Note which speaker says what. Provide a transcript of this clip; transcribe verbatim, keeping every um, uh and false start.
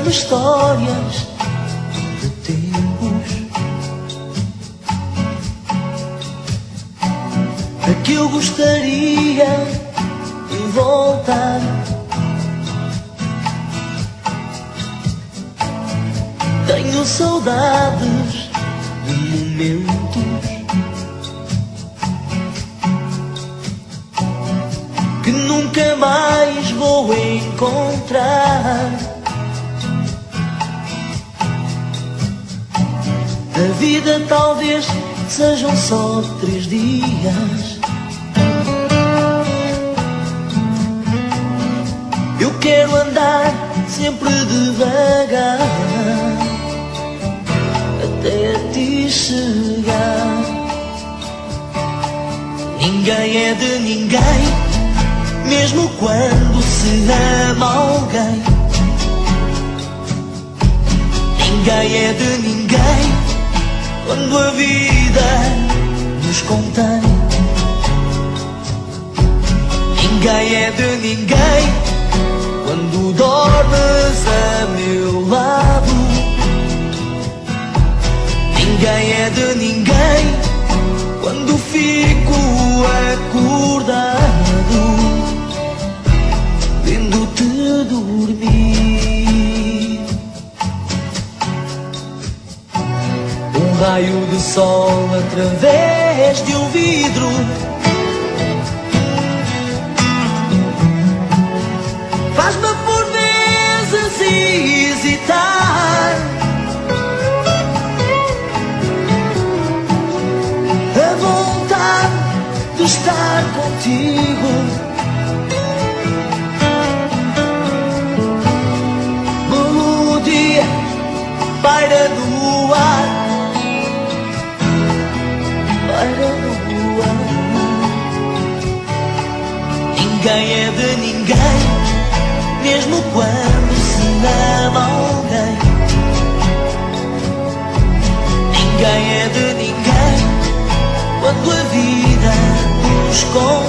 Speaker 1: contando histórias de tempos a que eu gostaria de voltar. Tenho saudades de momentos que nunca mais vou encontrar. A vida talvez sejam só três dias. Eu quero andar sempre devagar até te chegar. Ninguém é de ninguém, mesmo quando se ama alguém. Ninguém é de ninguém quando a vida nos contém. Ninguém é de ninguém quando dormes a meu lado. Ninguém é de ninguém quando fico acordado vendo-te dormir. Um raio de sol através de um vidro faz-me por vezes hesitar. A vontade de estar contigo melodia paira no ar, paira no ar. Ninguém é de ninguém, mesmo quando se ama alguém. Ninguém é de ninguém quando a vida nos conta.